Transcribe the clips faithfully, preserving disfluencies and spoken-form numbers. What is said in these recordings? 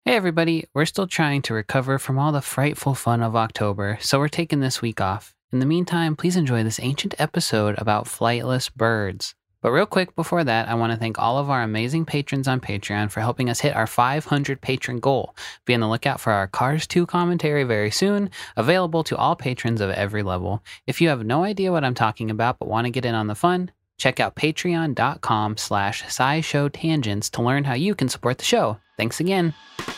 Hey everybody, we're still trying to recover from all the frightful fun of October, so we're taking this week off. In the meantime, please enjoy this ancient episode about flightless birds. But real quick before that, I want to thank all of our amazing patrons on Patreon for helping us hit our five hundred patron goal. Be on the lookout for our Cars two commentary very soon, available to all patrons of every level. If you have no idea what I'm talking about but want to get in on the fun, check out patreon.com slash scishowtangents to learn how you can support the show. Thanks again.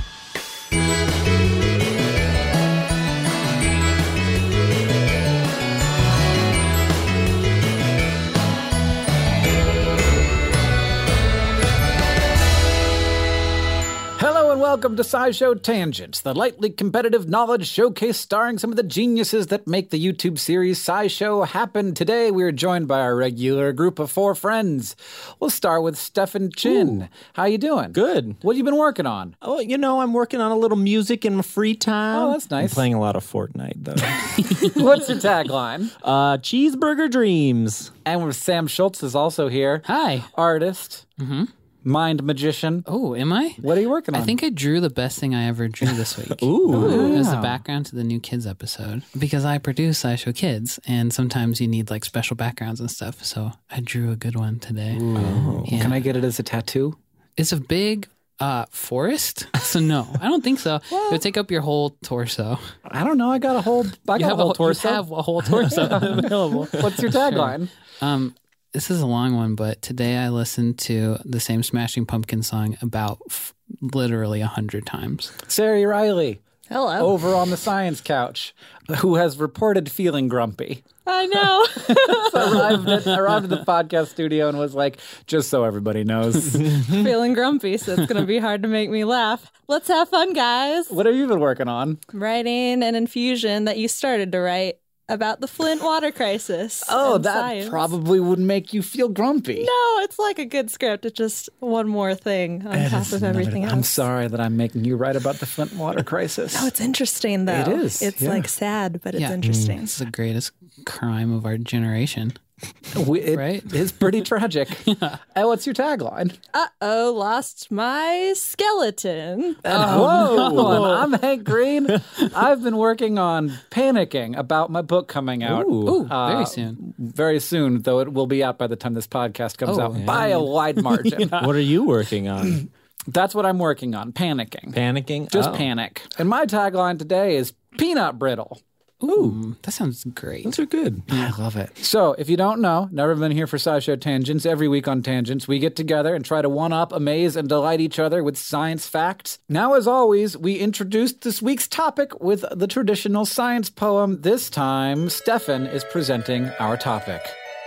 Welcome to SciShow Tangents, the lightly competitive knowledge showcase starring some of the geniuses that make the YouTube series SciShow happen. Today, we're joined by our regular group of four friends. We'll start with Stefan Chin. Ooh. How you doing? Good. What have you been working on? Oh, you know, I'm working on a little music in my free time. Oh, that's nice. I'm playing a lot of Fortnite, though. What's your tagline? Uh, Cheeseburger Dreams. And Sam Schultz is also here. Hi. Artist. Mm-hmm. Mind magician. Oh, am I? What are you working on? I think I drew the best thing I ever drew this week. Ooh. It was the background to the New Kids episode. Because I produce SciShow Kids, and sometimes you need like special backgrounds and stuff. So I drew a good one today. Oh. Yeah. Can I get it as a tattoo? It's a big uh, forest. So no, I don't think so. Well, it would take up your whole torso. I don't know. I got a whole, I you got a whole a, torso. You have a whole torso available. What's your tagline? Sure. Um, This is a long one, but today I listened to the same Smashing Pumpkins song about f- literally a hundred times. Sari Riley. Hello. Over on the science couch, who has reported feeling grumpy. I know. So arrived, at, arrived at the podcast studio and was like, just so everybody knows. Feeling grumpy, so it's going to be hard to make me laugh. Let's have fun, guys. What have you been working on? Writing an infusion that you started to write about the Flint water crisis. Oh, and that science. probably would make you feel grumpy. No, it's like a good script. It's just one more thing on It top of everything else. I'm sorry that I'm making you write about the Flint water crisis. No, it's interesting, though. It is. It's yeah. like sad, but it's yeah. interesting. It's the greatest crime of our generation. We, it, right? It's pretty tragic. Yeah. And what's your tagline? Uh-oh, lost my skeleton. Oh, whoa, no. I'm Hank Green. I've been working on Panicking about my book coming out. Ooh, Ooh uh, very soon. Very soon, though it will be out by the time this podcast comes oh, out yeah. by a wide margin. What are you working on? That's what I'm working on, Panicking. Panicking? Just oh. panic. And my tagline today is Peanut Brittle. Ooh, that sounds great. Those are good. I love it. So, if you don't know, never been here for SciShow Tangents, every week on Tangents, we get together and try to one-up, amaze, and delight each other with science facts. Now, as always, we introduced this week's topic with the traditional science poem. This time, Stefan is presenting our topic.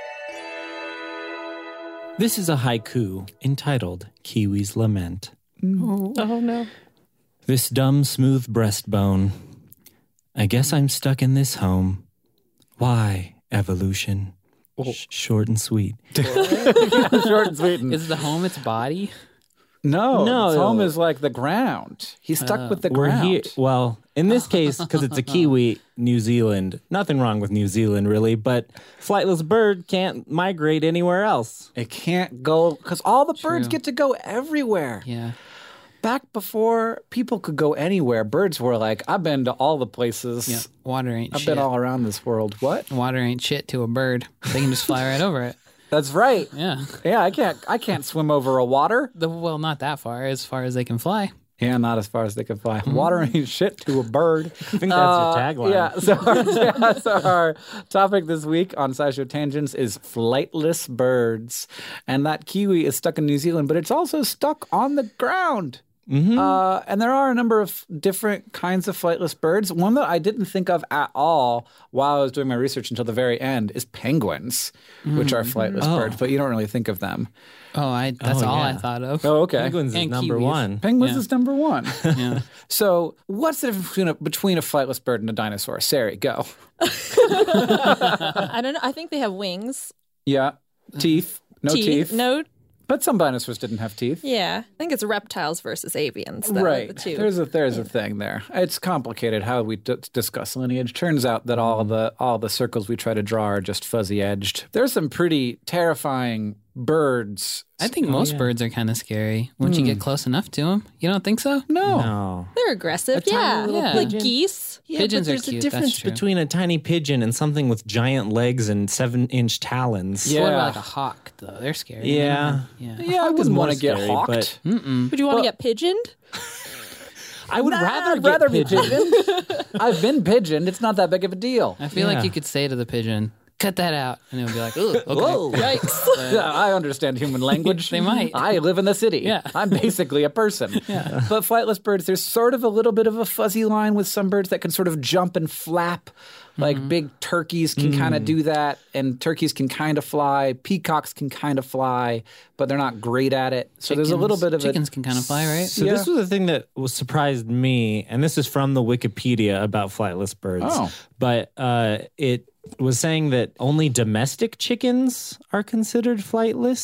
This is a haiku entitled Kiwi's Lament. Oh, oh no. This dumb, smooth breastbone. I guess I'm stuck in this home. Why, evolution? Oh. Sh- short and sweet. Short and sweet. Is the home its body? No, No. its home is like the ground. He's stuck Uh, with the We're ground. here. Well, in this case, because it's a Kiwi, New Zealand. Nothing wrong with New Zealand, really, but flightless bird can't migrate anywhere else. It can't go, because all the birds True. get to go everywhere. Yeah. Back before people could go anywhere, birds were like, I've been to all the places. Yeah. Water ain't I've shit. been all around this world. What? Water ain't shit to a bird. They can just fly right over it. That's right. Yeah. Yeah, I can't I can't swim over a water. The, well, not that far. As far as they can fly. Yeah, not as far as they can fly. Water ain't shit to a bird. I think that's your tagline. Yeah, so our, yeah, so our topic this week on SciShow Tangents is flightless birds. And that kiwi is stuck in New Zealand, but it's also stuck on the ground. Mm-hmm. Uh, and there are a number of different kinds of flightless birds. One that I didn't think of at all while I was doing my research until the very end is penguins, mm-hmm. which are flightless oh. birds, but you don't really think of them. Oh, I that's Oh, all yeah. I thought of. Oh, okay. Penguins is And number kiwis. one. Penguins Yeah. is number one. Yeah. So what's the difference between a, between a flightless bird and a dinosaur? Sari, go. I don't know. I think they have wings. Yeah. Teeth. No teeth. No. But some dinosaurs didn't have teeth. Yeah. I think it's reptiles versus avians. Though, Right. The two. There's a there's a thing there. It's complicated how we d- discuss lineage. Turns out that all the all the circles we try to draw are just fuzzy edged. There's some pretty terrifying birds. I think most yeah. birds are kind of scary once you get close enough to them. You don't think so? No. No. They're aggressive. tiny Yeah. little Yeah. Like pigeon. geese. Yeah, Pigeons but are there's cute, a that's difference true. between a tiny pigeon and something with giant legs and seven-inch talons. Yeah. What about like a hawk, though? They're scary. Yeah. Yeah. Yeah, I is wouldn't more want to get scary, hawked. but- Mm-mm. Would you want Well- to get pigeoned? I would Nah, rather I'd get rather be pigeoned. pigeoned. I've been pigeoned. It's not that big of a deal. I feel Yeah. like you could say to the pigeon, cut that out. And it would be like, ooh, okay. Whoa. Yikes. Yeah, I understand human language. They might. I live in the city. Yeah. I'm basically a person. Yeah. But flightless birds, there's sort of a little bit of a fuzzy line with some birds that can sort of jump and flap. Like Mm-hmm. big turkeys can kind of do that, and turkeys can kind of fly. Peacocks can kind of fly, but they're not great at it. So there's a little bit of Chickens a can kind of fly, right? So Yeah. this was the thing that was surprised me, and this is from the Wikipedia about flightless birds. Oh. But uh, it was saying that only domestic chickens are considered flightless.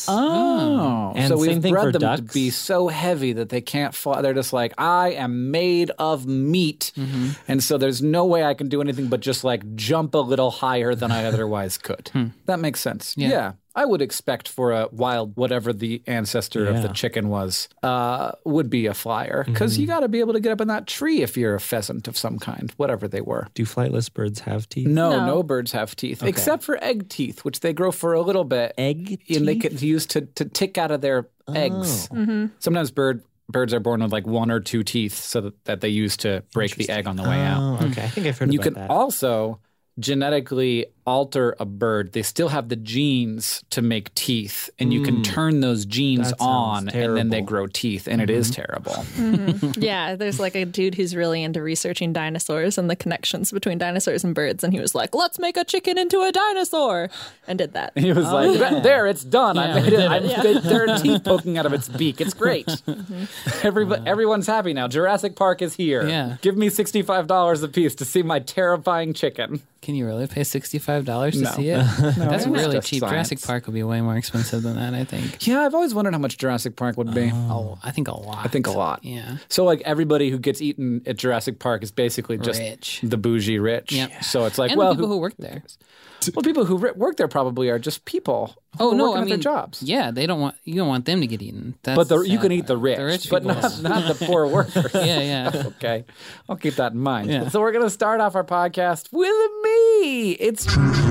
Oh, And so same we've thing bred for them ducks. to be so heavy that they can't fly. They're just like, I am made of meat, Mm-hmm. and so there's no way I can do anything but just like jump a little higher than I otherwise could. That makes sense. Yeah. Yeah. I would expect for a wild, whatever the ancestor of the Yeah. chicken was, uh, would be a flyer, because you got to be able to get up in that tree if you're a pheasant of some kind, whatever they were. Do flightless birds have teeth? No, no, No. birds have teeth, except for egg teeth, which they grow for a little bit. Egg And they teeth? can use to, to tick out of their eggs. Sometimes bird birds are born with like one or two teeth, so that, that they use to break the egg on the way out. Oh, okay. I think I've heard You about can that. also genetically alter a bird. They still have the genes to make teeth, and you can turn those genes That sounds on, and then they terrible. grow teeth, and it is terrible. Yeah, there's like a dude who's really into researching dinosaurs and the connections between dinosaurs and birds. And he was like, let's make a chicken into a dinosaur. And did that. He was like, yeah. "There, it's done. Yeah, I we made it. did I it." made, there are teeth poking out of its beak. It's great. Everybody, everyone's happy now. Jurassic Park is here. Yeah. Give me sixty-five dollars a piece to see my terrifying chicken." Can you really pay sixty-five dollars to No. see it? That's it's really just cheap. science. Jurassic Park would be way more expensive than that, I think. Yeah, I've always wondered how much Jurassic Park would be. Oh, I think a lot. I think a lot. Yeah. So, like, everybody who gets eaten at Jurassic Park is basically just Rich. the bougie rich. Yep. So it's like, And well, the people who, who work there. well, people who ri- work there probably are just people. Who Oh are no, working I at mean their jobs. Yeah, they don't want you don't want them to get eaten. That's But the, you sad can eat the part. rich, The rich but people. not, not the poor workers. Yeah, yeah. Okay, I'll keep that in mind. Yeah. So we're gonna start off our podcast with me. It's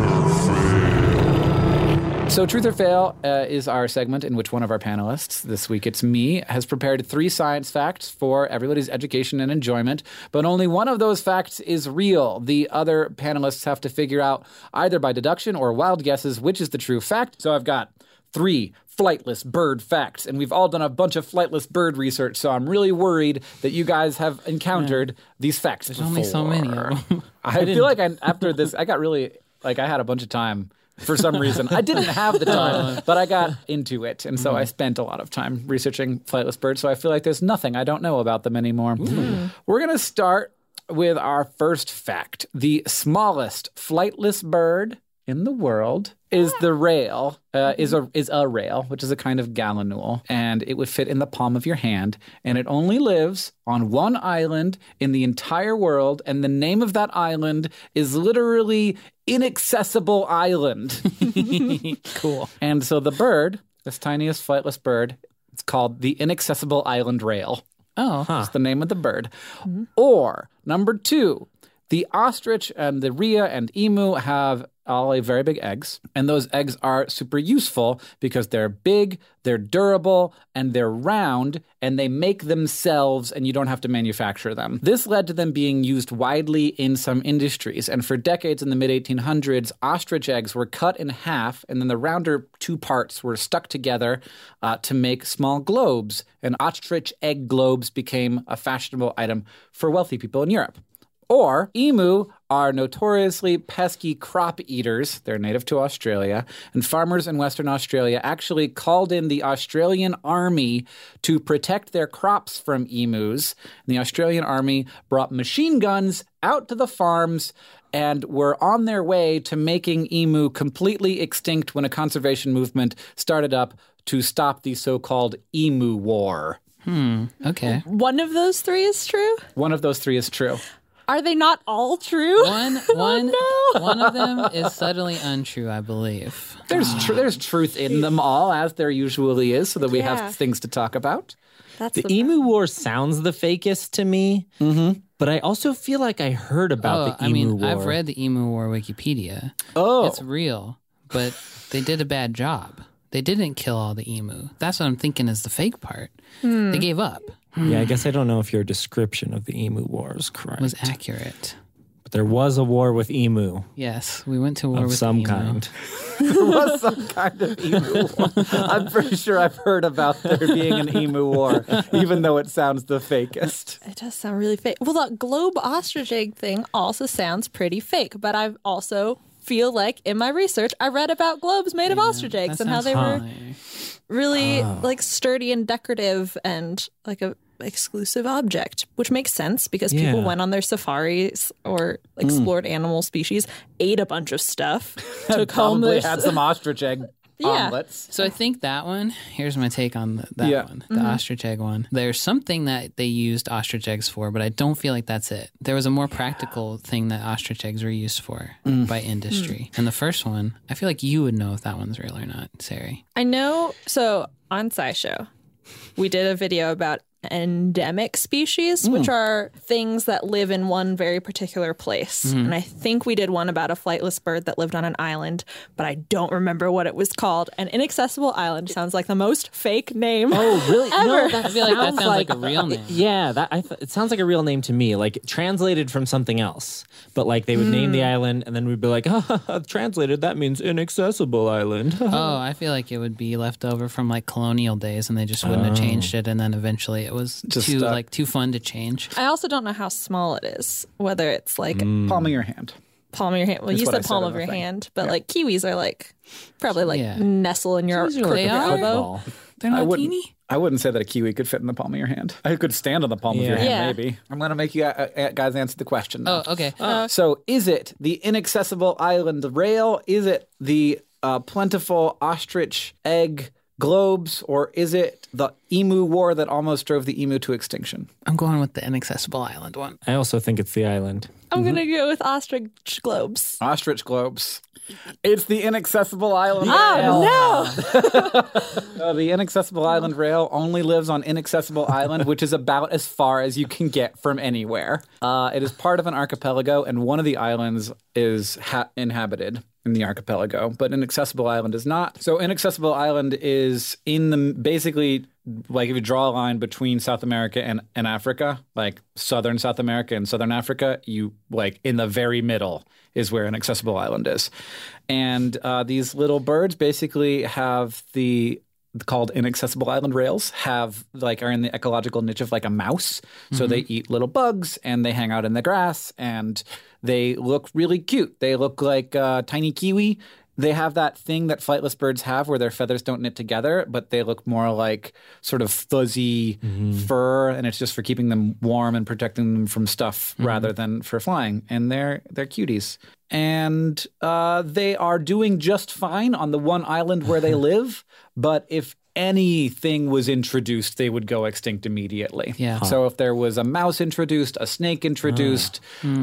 So Truth or Fail uh, is our segment in which one of our panelists, this week it's me, has prepared three science facts for everybody's education and enjoyment, but only one of those facts is real. The other panelists have to figure out, either by deduction or wild guesses, which is the true fact. So I've got three flightless bird facts, and we've all done a bunch of flightless bird research, so I'm really worried that you guys have encountered these facts There's only so many of them. I feel like I, after this, I got really, like, I had a bunch of time for some reason. I didn't have the time, but I got into it. And so I spent a lot of time researching flightless birds. So I feel like there's nothing I don't know about them anymore. We're going to start with our first fact. The smallest flightless bird in the world is the rail, uh, is a is a rail, which is a kind of gallinule, and it would fit in the palm of your hand, and it only lives on one island in the entire world, and the name of that island is literally Inaccessible Island. Cool. And so the bird, this tiniest flightless bird, it's called the Inaccessible Island Rail. Oh, That's the name of the bird. Or number two, the ostrich and the rhea and emu have all lay very big eggs, and those eggs are super useful because they're big, they're durable, and they're round, and they make themselves, and you don't have to manufacture them. This led to them being used widely in some industries, and for decades in the mid eighteen hundreds, ostrich eggs were cut in half, and then the rounder two parts were stuck together uh, to make small globes, and ostrich egg globes became a fashionable item for wealthy people in Europe. Or emu are notoriously pesky crop eaters. They're native to Australia. And farmers in Western Australia actually called in the Australian Army to protect their crops from emus. And the Australian Army brought machine guns out to the farms and were on their way to making emu completely extinct when a conservation movement started up to stop the so-called emu war. okay. One of those three is true? One of those three is true. Are they not all true? One, one, no. one of them is subtly untrue, I believe. There's tr- there's truth in them all, as there usually is, so that we Yeah. have things to talk about. That's The the Emu War sounds the fakest to me, Mm-hmm. but I also feel like I heard about Oh, the I Emu mean, War. I've read the Emu War Wikipedia. Oh, It's real, but they did a bad job. They didn't kill all the emu. That's what I'm thinking is the fake part. They gave up. Yeah, I guess I don't know if your description of the Emu War is correct. It was accurate. But there was a war with emu Yes, we went to war of with some emu. kind. there was some kind of emu war. I'm pretty sure I've heard about there being an emu war, even though it sounds the fakest. It does sound really fake. Well, the globe ostrich egg thing also sounds pretty fake, but I've also feel like in my research I read about globes made of ostrich eggs That and how sounds they were fine. really like sturdy and decorative and like a exclusive object, which makes sense because people Yeah. went on their safaris or explored animal species, ate a bunch of stuff, took home Probably their had some ostrich egg Yeah. omelets. So I think that one, here's my take on the, that Yeah. one, the ostrich egg one. There's something that they used ostrich eggs for, but I don't feel like that's it. There was a more practical thing that ostrich eggs were used for by industry. And the first one, I feel like you would know if that one's real or not, Sari. I know. So on SciShow, we did a video about endemic species, which are things that live in one very particular place. And I think we did one about a flightless bird that lived on an island, but I don't remember what it was called. And Inaccessible Island sounds like the most fake name. Oh, really? Ever. that I feel like that sounds like a real name. Yeah, that I th- it sounds like a real name to me, like translated from something else. But like they would name the island, and then we'd be like, oh, translated, that means Inaccessible Island. Oh, I feel like it would be left over from like colonial days and they just wouldn't have changed it. And then eventually it was Just too stuck. like too fun to change. I also don't know how small it is, whether it's like Palm of your hand. palm of your hand. Well, That's you what I said said palm on of the your thing. hand, but like kiwis are like probably like Yeah. nestle in your These are crook like of your are? elbow. football. They're I not wouldn't, teeny. I wouldn't say that a kiwi could fit in the palm of your hand. I could stand on the palm of your Yeah. hand, Yeah. maybe. I'm going to make you uh, uh, guys answer the question now. Oh, okay. So is it the inaccessible island rail? Is it the uh, plentiful ostrich egg globes? Or is it the emu war that almost drove the emu to extinction? I'm going with the Inaccessible Island one. I also think it's the island. I'm gonna go with ostrich globes. Ostrich globes. It's the inaccessible island rail. Oh Uh, the inaccessible island rail only lives on Inaccessible Island, which is about as far as you can get from anywhere. Uh, it is part of an archipelago, and one of the islands is ha- inhabited in the archipelago, but Inaccessible Island is not. So Inaccessible Island is in the basically like if you draw a line between South America and, and Africa, like southern South America and southern Africa, you like in the very middle is where Inaccessible Island is. And uh, these little birds basically have the called Inaccessible Island rails have like are in the ecological niche of like a mouse. So they eat little bugs and they hang out in the grass and they look really cute. They look like uh, tiny kiwi. They have that thing that flightless birds have where their feathers don't knit together, but they look more like sort of fuzzy fur, and it's just for keeping them warm and protecting them from stuff rather than for flying. And they're they're cuties. And uh, they are doing just fine on the one island where they live, but if anything was introduced, they would go extinct immediately. Yeah. So if there was a mouse introduced, a snake introduced,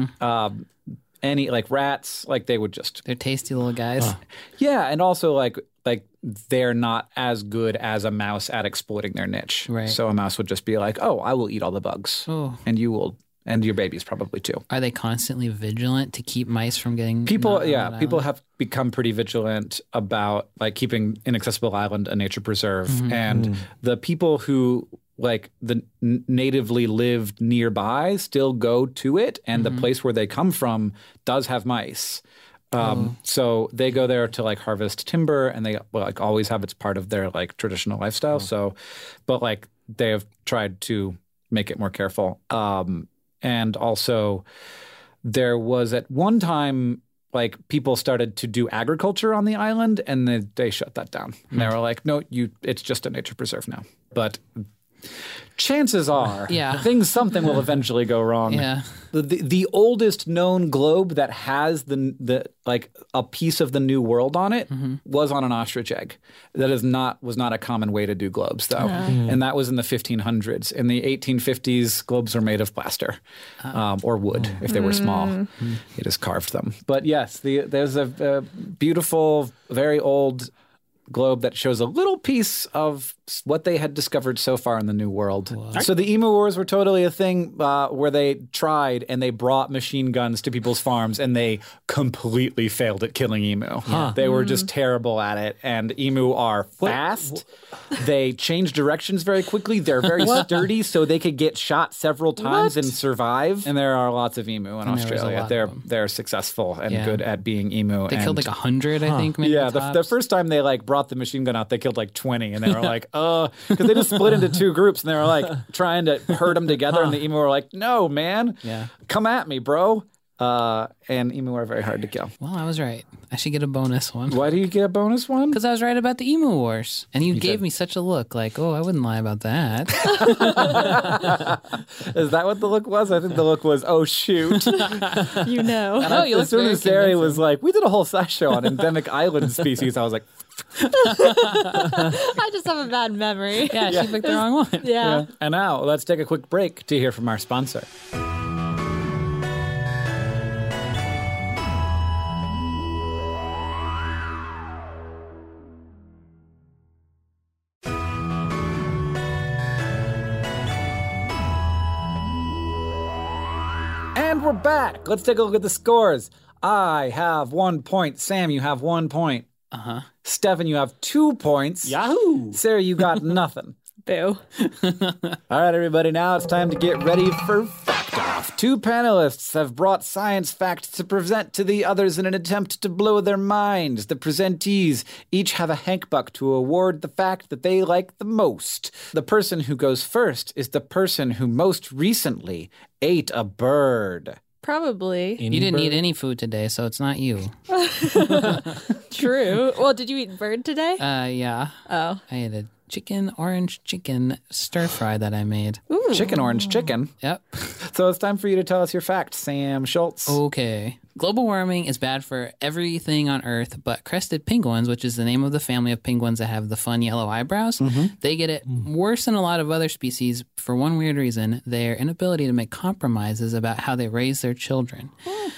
um, any like rats, like they would just They're tasty little guys. yeah, and also like like they're not as good as a mouse at exploiting their niche. Right. So a mouse would just be like, "Oh, I will eat all the bugs, Oh. and you will, and your babies probably too." Are they constantly vigilant to keep mice from getting People, not on yeah, that people island? have become pretty vigilant about like keeping Inaccessible Island a nature preserve, and the people who like the n- natively lived nearby still go to it, and the place where they come from does have mice. Um, So they go there to like harvest timber, and they well, like always have it's part of their like traditional lifestyle. So, but like they have tried to make it more careful. Um, and also, there was at one time like people started to do agriculture on the island, and they they shut that down. And they were like, "No, you, it's just a nature preserve now." But Chances are, Yeah. things something will eventually go wrong. Yeah. The, the the oldest known globe that has the the like a piece of the New World on it Mm-hmm. was on an ostrich egg. That is not was not a common way to do globes though, and that was in the fifteen hundreds. In the eighteen fifties, globes were made of plaster um, or wood if they were small. You just carved them. But yes, the, there's a, a beautiful, very old globe that shows a little piece of what they had discovered so far in the New World. So the Emu Wars were totally a thing uh, where they tried and they brought machine guns to people's farms and they completely failed at killing emu. They were just terrible at it. And emu are fast. They change directions very quickly. They're very sturdy, so they could get shot several times and survive. And there are lots of emu in there was a Australia. lot of They're them. they're successful and Yeah. good at being emu. They and killed like a hundred, I think. Maybe yeah, the, the tops. first time they like brought the machine gun out, they killed like twenty, and they were like, "Uh," because they just split into two groups, and they were like trying to herd them together, and the emu were like, "No, man, Yeah. come at me, bro." Uh, and emu are very hard to kill. Well, I was right. I should get a bonus one. Why do you get a bonus one? Because I was right about the Emu Wars. And you, gave me such a look like, oh, I wouldn't lie about that. Is that what the look was? I think the look was, "Oh shoot!" You know. Oh, you As look soon very as Sari convincing. was like, "We did a whole SciShow on endemic island species," I was like, I just have a bad memory. Yeah, she picked the wrong one. Yeah. And now let's take a quick break to hear from our sponsor. And we're back. Let's take a look at the scores. I have one point. Sam, you have one point. Uh-huh. Stefan, you have two points. Yahoo! Sarah, you got nothing. Boo. All right, everybody, now it's time to get ready for Fact Off. Two panelists have brought science facts to present to the others in an attempt to blow their minds. The presentees each have a Hank Buck to award the fact that they like the most. The person who goes first is the person who most recently ate a bird. Probably. You didn't eat any food today, so it's not you. True. Well, did you eat bird today? Uh, yeah. Oh. I ate a chicken, orange chicken stir fry that I made. Chicken, orange chicken. Yep. So it's time for you to tell us your fact, Sam Schultz. Okay. Global warming is bad for everything on Earth, but crested penguins, which is the name of the family of penguins that have the fun yellow eyebrows, they get it worse than a lot of other species for one weird reason: their inability to make compromises about how they raise their children.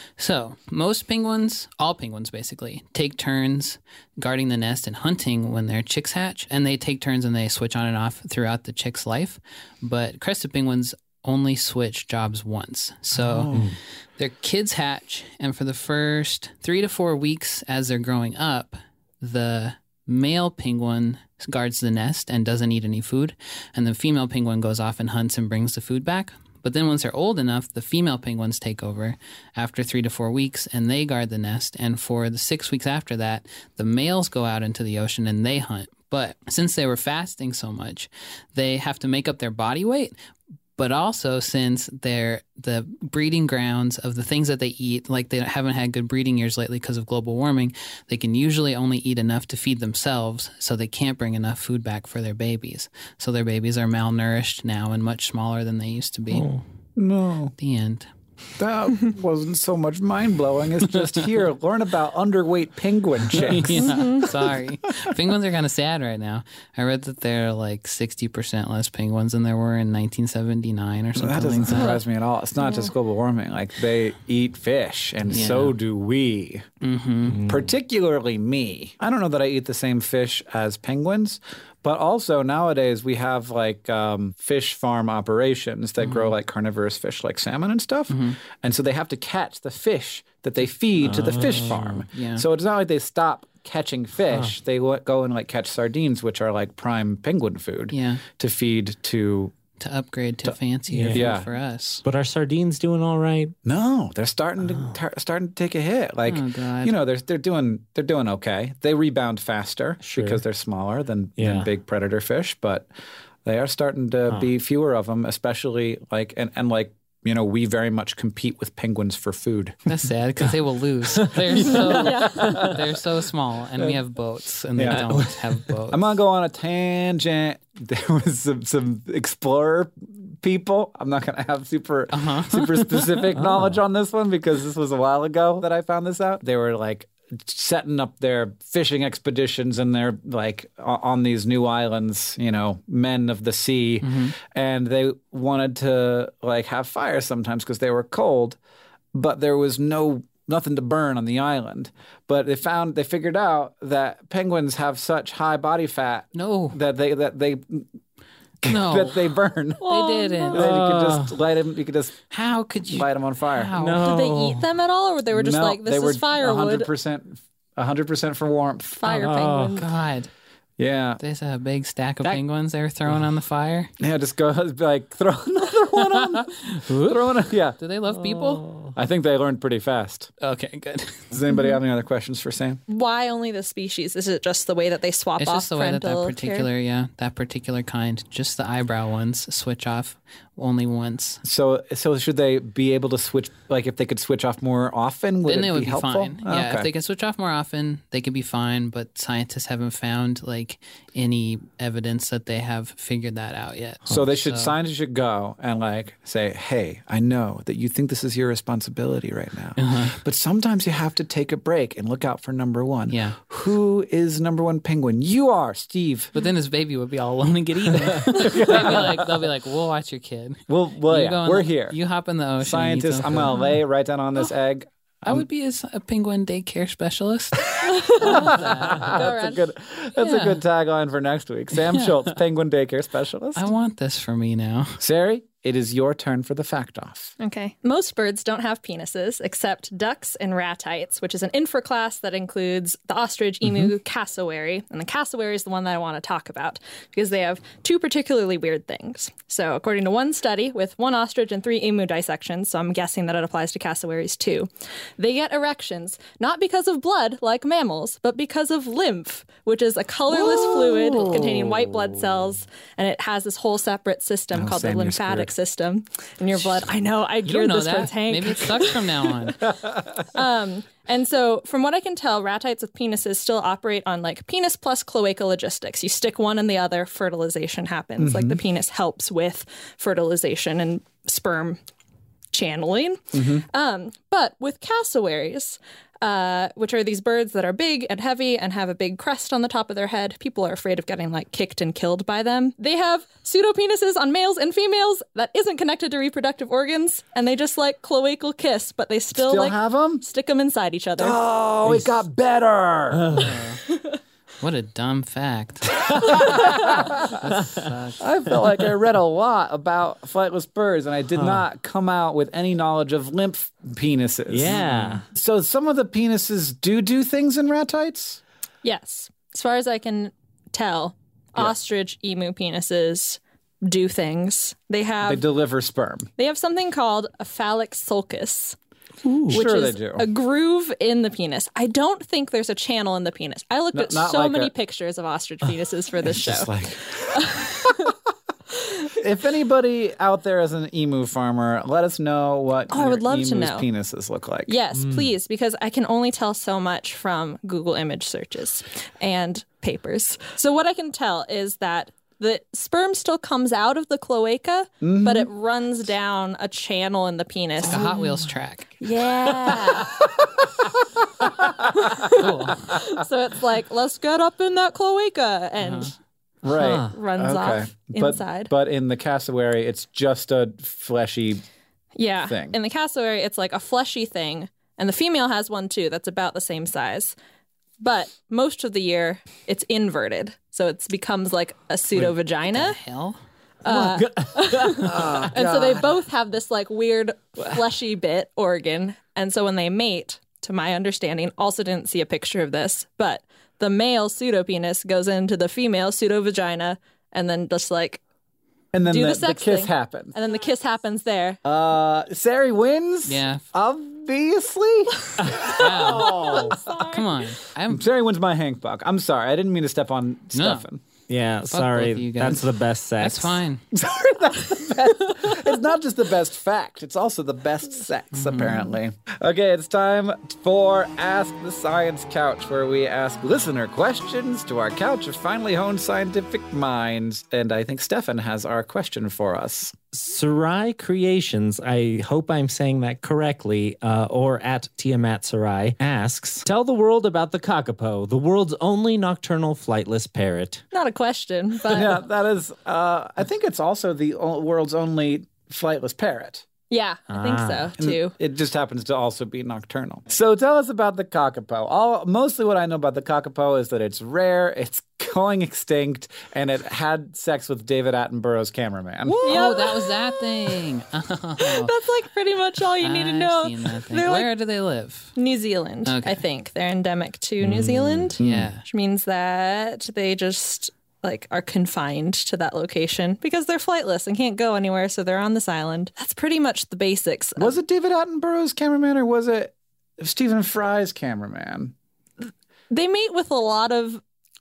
So, most penguins, all penguins basically, take turns guarding the nest and hunting when their chicks hatch, and they take turns and they switch on and off throughout the chick's life. But crested penguins only switch jobs once. So their kids hatch, and for the first three to four weeks as they're growing up, the male penguin guards the nest and doesn't eat any food, and the female penguin goes off and hunts and brings the food back. But then once they're old enough, the female penguins take over after three to four weeks, and they guard the nest. And for the six weeks after that, the males go out into the ocean and they hunt. But since they were fasting so much, they have to make up their body weight. But also, since they're the breeding grounds of the things that they eat, like they haven't had good breeding years lately because of global warming, they can usually only eat enough to feed themselves, so they can't bring enough food back for their babies. So their babies are malnourished now and much smaller than they used to be. No, The end. that wasn't so much mind-blowing. It's just here, learn about underweight penguin chicks. Yeah, sorry. Penguins are kind of sad right now. I read that there are like sixty percent less penguins than there were in nineteen seventy-nine or something That doesn't like that. surprise me at all. It's not just global warming. Like, they eat fish, and Yeah. so do we. Mm-hmm. Particularly me. I don't know that I eat the same fish as penguins, but also nowadays we have like um, fish farm operations that grow like carnivorous fish like salmon and stuff. And so they have to catch the fish that they feed to the fish farm. Yeah. So it's not like they stop catching fish. They wo- go and like catch sardines, which are like prime penguin food, Yeah. to feed to... To upgrade to fancier food Yeah. for us. But are sardines doing all right? No, they're starting to tar- starting to take a hit. Like, Oh, God. you know, they're they're doing they're doing okay. They rebound faster Sure. because they're smaller than, Yeah. than big predator fish, but they are starting to be fewer of them, especially like and, and like you know, we very much compete with penguins for food. That's sad because they will lose. They're so they're so small, and we have boats, and they Yeah. don't have boats. I'm gonna go on a tangent. There was some, some explorer people. I'm not gonna have super Uh-huh. super specific knowledge on this one because this was a while ago that I found this out. They were like setting up their fishing expeditions and they're like o- on these new islands, you know, men of the sea, and they wanted to like have fire sometimes because they were cold, but there was no nothing to burn on the island. But they found they figured out that penguins have such high body fat No, that they that they no, that they burn. they didn't. Then you could just light them. You could just How could you? light them on fire. How? No. Did they eat them at all, or they were just No, like, this they were is firewood? one hundred percent, one hundred percent for warmth. Fire Oh. penguins. God, Yeah, there's a big stack of That- penguins they were throwing on the fire. yeah. Just go like throw another one on. throw an, yeah. Do they love people? I think they learned pretty fast. Okay, good. Does anybody have any other questions for Sam? Why only the species? Is it just the way that they swap It's off just the way that that parental care? particular, yeah, that particular kind, just the eyebrow ones, switch off only once. So, so should they be able to switch? Like, if they could switch off more often, would Then it they be would be helpful? fine. Oh, Yeah, okay. if they can switch off more often, they could be fine. But scientists haven't found like any evidence that they have figured that out yet. So they should So- scientists should go and like say, "Hey, I know that you think this is your responsibility right now, Uh-huh. but sometimes you have to take a break and look out for number one. Yeah. Who is number one penguin? You are, Steve. But then his baby would be all alone and get eaten. They'd be like, they'll be like, "We'll watch your kid. Well, well, You yeah, go in we're the- here. You hop in the ocean. and eat Scientists, some I'm food." gonna lay right down on this egg. I would be a, s- a penguin daycare specialist. That's a good. That's Yeah. a good tagline for next week. Sam Schultz, penguin daycare specialist. I want this for me now. Sari, it is your turn for the fact off. Okay. Most birds don't have penises except ducks and ratites, which is an infraclass that includes the ostrich, emu, cassowary. And the cassowary is the one that I want to talk about because they have two particularly weird things. So, according to one study with one ostrich and three emu dissections, so I'm guessing that it applies to cassowaries too, they get erections not because of blood like mammals, but because of lymph, which is a colorless fluid containing white blood cells, and it has this whole separate system Oh, called Sam, the you're lymphatic screwed. system in your blood. I know, I You don't geared know this that. towards Hank. Maybe it sucks from now on. And so, from what I can tell, ratites with penises still operate on like penis plus cloaca logistics. You stick one in the other, fertilization happens. Like the penis helps with fertilization and sperm channeling. Um, but with cassowaries, uh, which are these birds that are big and heavy and have a big crest on the top of their head, people are afraid of getting like kicked and killed by them. They have pseudopenises on males and females that isn't connected to reproductive organs, and they just like cloacal kiss, but they still, Still like have them? stick them inside each other. Oh, it got better. What a dumb fact. I felt like I read a lot about flightless birds, and I did not come out with any knowledge of lymph penises. Yeah. So some of the penises do do things in ratites? Yes. As far as I can tell, ostrich, emu penises do things. They have They deliver sperm. they have something called a phallic sulcus, which Sure is they do. a groove in the penis. I don't think there's a channel in the penis. I looked No- at not so like many a- pictures of ostrich penises for this show. Just like if anybody out there is an emu farmer, let us know what Oh, I your would love emu's to know. penises look like. Yes, please, because I can only tell so much from Google image searches and papers. So what I can tell is that the sperm still comes out of the cloaca, Mm-hmm. but it runs down a channel in the penis. A Hot Wheels track. Yeah. Cool. So it's like, let's get up in that cloaca and Right. Huh. runs Okay. off But- inside. But in the cassowary, it's just a fleshy. yeah. thing. In the cassowary, it's like a fleshy thing. And the female has one too that's about the same size. But most of the year, it's inverted. So it becomes like a pseudo vagina. Hell? And so they both have this like weird fleshy bit organ. And so when they mate, to my understanding, also didn't see a picture of this, but the male pseudopenis goes into the female pseudovagina and then just like, And then Do the, the the sex kiss thing. happens. and then the kiss happens there. Uh, Sari wins? Yeah. Obviously. Wow. Come on. I'm Sari wins my Hank buck. I'm sorry. I didn't mean to step on Stefan. Yeah, both sorry. of you guys. That's the best sex. That's fine. Sorry, that's the best. It's not just the best fact, it's also the best sex, apparently. Okay, it's time for Ask the Science Couch, where we ask listener questions to our couch of finely honed scientific minds. And I think Stefan has our question for us. Sarai Creations, I hope I'm saying that correctly, uh, or at Tiamat Sarai, asks, tell the world about the kakapo, the world's only nocturnal flightless parrot. Not a question, but Yeah, that is, uh, I think it's also the o- world's only flightless parrot. yeah, I think Ah. so too. It just happens to also be nocturnal. So tell us about the kakapo. All mostly what I know about the kakapo is that it's rare, it's going extinct, and it had sex with David Attenborough's cameraman. Oh, that was that thing. Oh, That's like pretty much all you need to I've know. seen that thing. They're like Where do they live? New Zealand, Okay. I think. They're endemic to New Zealand, Yeah. which means that they just like are confined to that location because they're flightless and can't go anywhere, so they're on this island. That's pretty much the basics. Was it David Attenborough's cameraman or was it Stephen Fry's cameraman? They mate with a lot of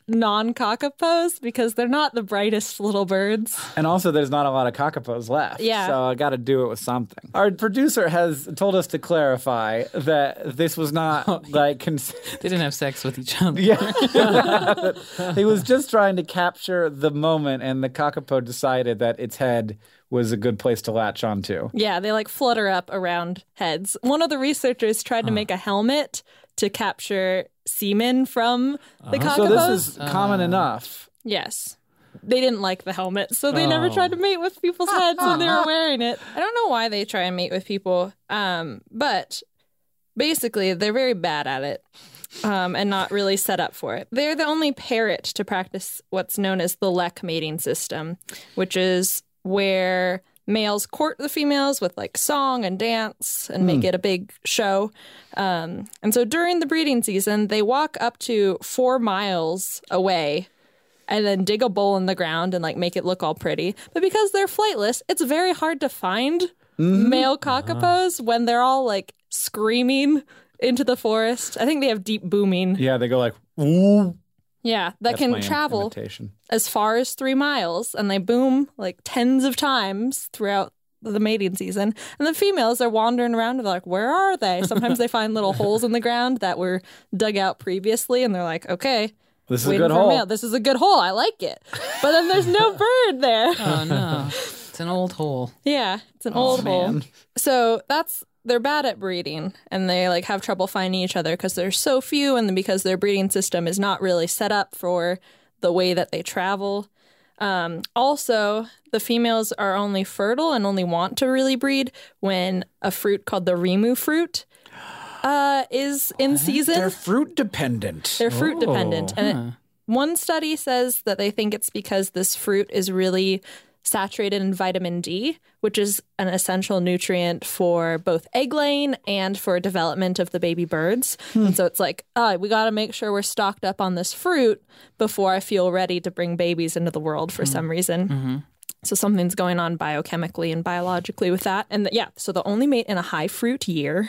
non-kakapos because they're not the brightest little birds. And also, there's not a lot of kakapos left. Yeah. So I got to do it with something. Our producer has told us to clarify that this was not like. Cons- They didn't have sex with each other. yeah. He was just trying to capture the moment, and the kakapo decided that its head was a good place to latch onto. Yeah, they like flutter up around heads. One of the researchers tried to make a helmet to capture semen from the kakapos. So this is common enough. Yes. They didn't like the helmet, so they never tried to mate with people's heads when they were wearing it. I don't know why they try and mate with people, um, but basically they're very bad at it um, and not really set up for it. They're the only parrot to practice what's known as the Lek mating system, which is where males court the females with like song and dance and make it a big show. Um, and so during the breeding season, they walk up to four miles away and then dig a bowl in the ground and like make it look all pretty. But because they're flightless, it's very hard to find male kakapos when they're all like screaming into the forest. I think they have deep booming. Yeah, they go like, ooh. Yeah, that That's my can travel imitation. as far as three miles, and they boom like tens of times throughout the mating season. And the females are wandering around and they're like, where are they? Sometimes they find little holes in the ground that were dug out previously, and they're like, okay, This is a waiting good for a hole. male. This is a good hole. I like it. But then there's no bird there. Oh, no. It's an old hole. Yeah, it's an old hole. man. So that's they're bad at breeding, and they like have trouble finding each other because there's so few, and then because their breeding system is not really set up for the way that they travel. Um, also, the females are only fertile and only want to really breed when a fruit called the rimu fruit uh, is in season. They're fruit dependent. They're fruit dependent. And it, one study says that they think it's because this fruit is really saturated in vitamin D, which is an essential nutrient for both egg laying and for development of the baby birds. And so it's like, oh, we got to make sure we're stocked up on this fruit before I feel ready to bring babies into the world for some reason. So something's going on biochemically and biologically with that. And the, yeah, so they'll only mate in a high fruit year.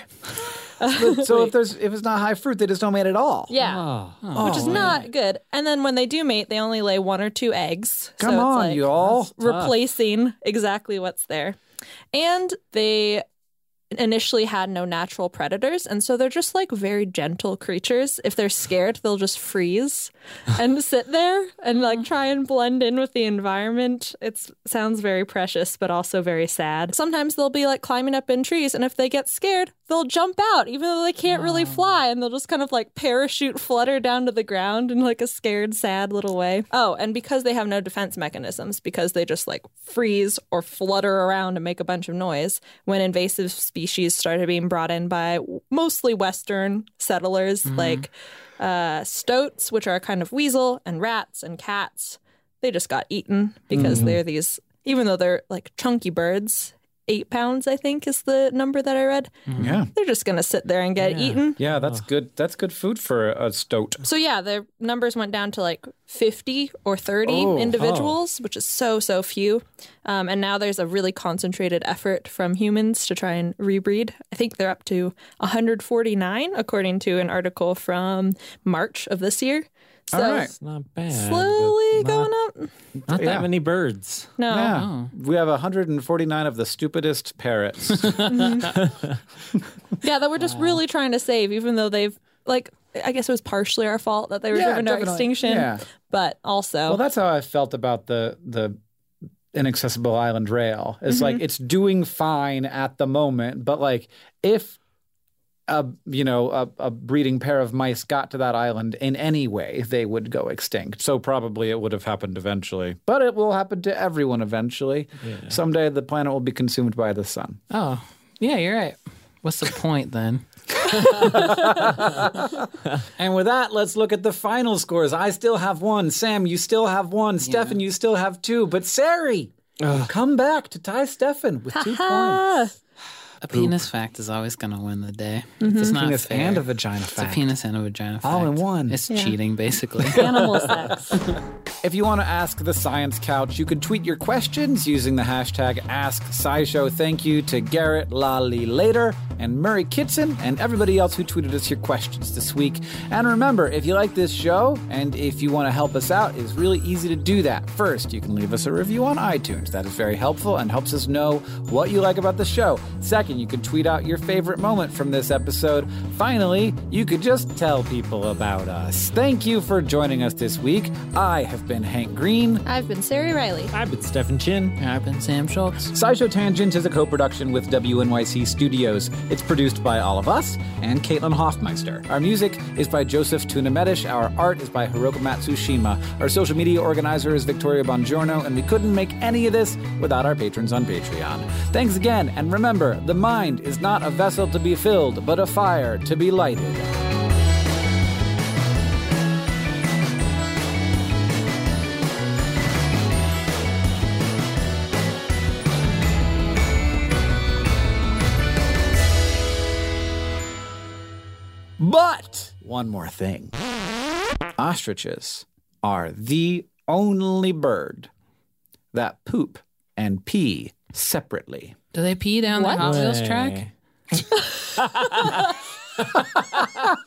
So if there's if it's not high fruit, they just don't mate at all. Yeah. Oh. Which is not good. And then when they do mate, they only lay one or two eggs. Come so it's on, like y'all. replacing exactly what's there. And they initially had no natural predators, and so they're just like very gentle creatures. If they're scared, they'll just freeze and sit there and like try and blend in with the environment. It sounds very precious, but also very sad. Sometimes they'll be like climbing up in trees, and if they get scared, they'll jump out, even though they can't really fly, and they'll just kind of like parachute flutter down to the ground in like a scared, sad little way. Oh, and because they have no defense mechanisms, because they just like freeze or flutter around and make a bunch of noise, when invasive species started being brought in by mostly Western settlers, like uh, stoats, which are a kind of weasel, and rats and cats, they just got eaten because they're these, even though they're like chunky birds, eight pounds, I think, is the number that I read. Yeah. They're just going to sit there and get eaten. Yeah, that's good. That's good food for a stoat. So yeah, their numbers went down to like fifty or thirty Oh, individuals, which is so, so few. Um, and now there's a really concentrated effort from humans to try and rebreed. I think they're up to one hundred forty-nine, according to an article from March of this year. So All right. It's not bad. slowly but not, going up. Not Yeah. that many birds. No. Yeah. Oh. We have one hundred forty-nine of the stupidest parrots. Yeah, that we're just really trying to save, even though they've, like, I guess it was partially our fault that they were Yeah, driven to definitely. extinction. Yeah. But also, Well, that's how I felt about the the Inaccessible Island Rail. It's Mm-hmm. like it's doing fine at the moment, but like if a you know a, a breeding pair of mice got to that island in any way, they would go extinct. So probably it would have happened eventually, but it will happen to everyone eventually. Someday the planet will be consumed by the sun. Oh, yeah, you're right. What's the point then? And with that, let's look at the final scores. I still have one. Sam, you still have one. Stefan, you still have two. But Sari, come back to tie Stefan with two points. A penis fact is always going to win the day. It's not Penis fair. and a vagina It's a fact. penis and a vagina fact. All in one. It's cheating, basically. animal sex. If you want to ask the Science Couch, you can tweet your questions using the hashtag AskSciShow. Thank you to Garrett Lally Later and Murray Kitson and everybody else who tweeted us your questions this week. And remember, if you like this show and if you want to help us out, it's really easy to do that. First, you can leave us a review on iTunes. That is very helpful and helps us know what you like about the show. Second, you can tweet out your favorite moment from this episode. Finally, you could just tell people about us. Thank you for joining us this week. I have been Hank Green. I've been Sari Riley. I've been Stefan Chin. I've been Sam Schultz. SciShow Tangent is a co-production with W N Y C Studios. It's produced by all of us and Caitlin Hoffmeister. Our music is by Joseph Tunamedish. Our art is by Hiroka Matsushima. Our social media organizer is Victoria Bongiorno, and we couldn't make any of this without our patrons on Patreon. Thanks again, and remember, the mind is not a vessel to be filled, but a fire to be lighted. But one more thing. Ostriches are the only bird that poop and pee separately. Do they pee down What? the Hot Wheels Way. track?